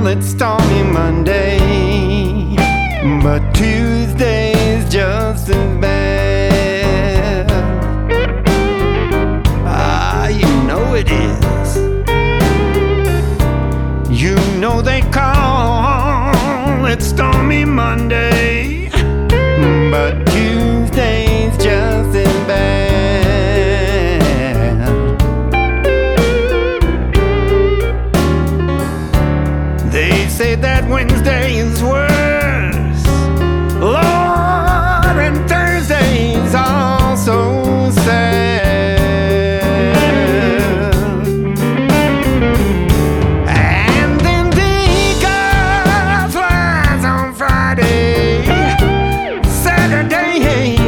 Well, it's stormy Monday, but Tuesday's just as bad. Ah, you know it is. You know they call it stormy Monday, but Tuesday's just as bad. They say that Wednesday is worse, Lord, and Thursday's also sad. And then the eagle flies on Friday, Saturday,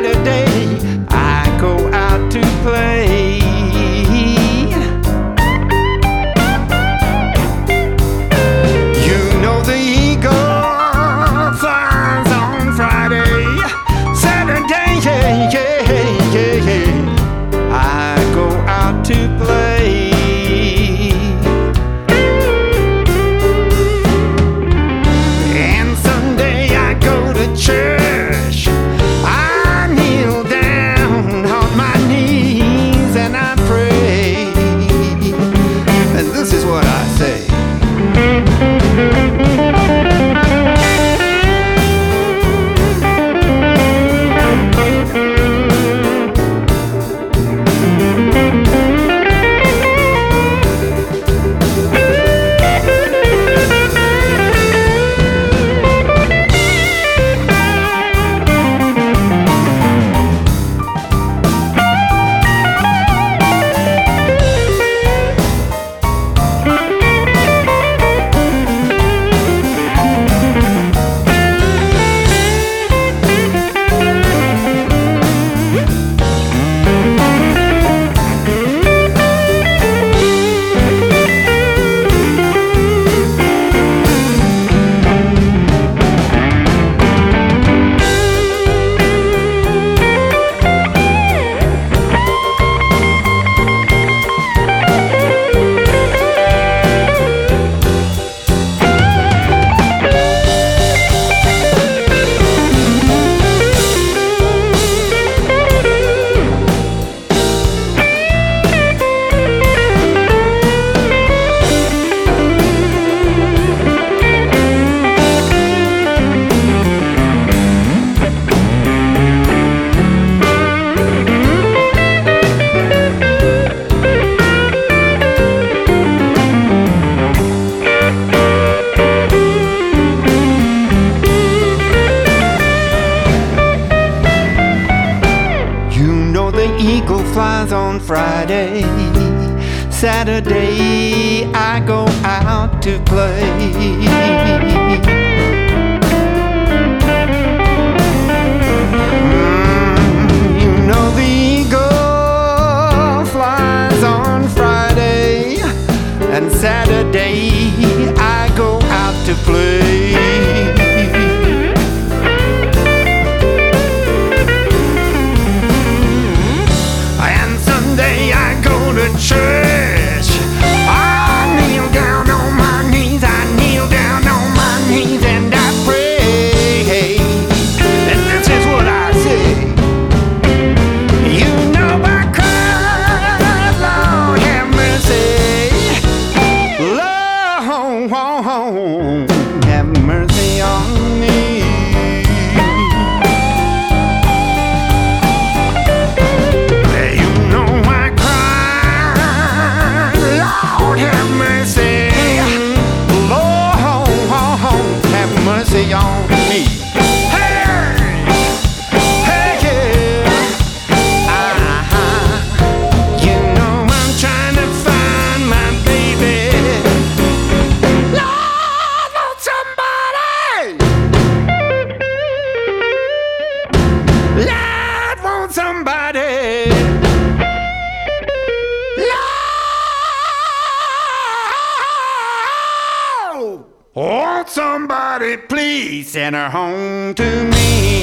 I go out to play. I go out to play. And Sunday I go to church. I kneel down on my knees and I pray. And this is what I say. Eagle flies on Friday, Saturday I go out to play. You know the eagle flies on Friday, and Saturday I go out to play. Church, I kneel down on my knees, and I pray. And this is what I say. You know I cry, Lord have mercy, Lord have mercy on me. Mercy on me. Hey, hey, yeah. You know I'm trying to find my baby. Lord, want somebody. Lord, want somebody. Lord, somebody please send her home to me.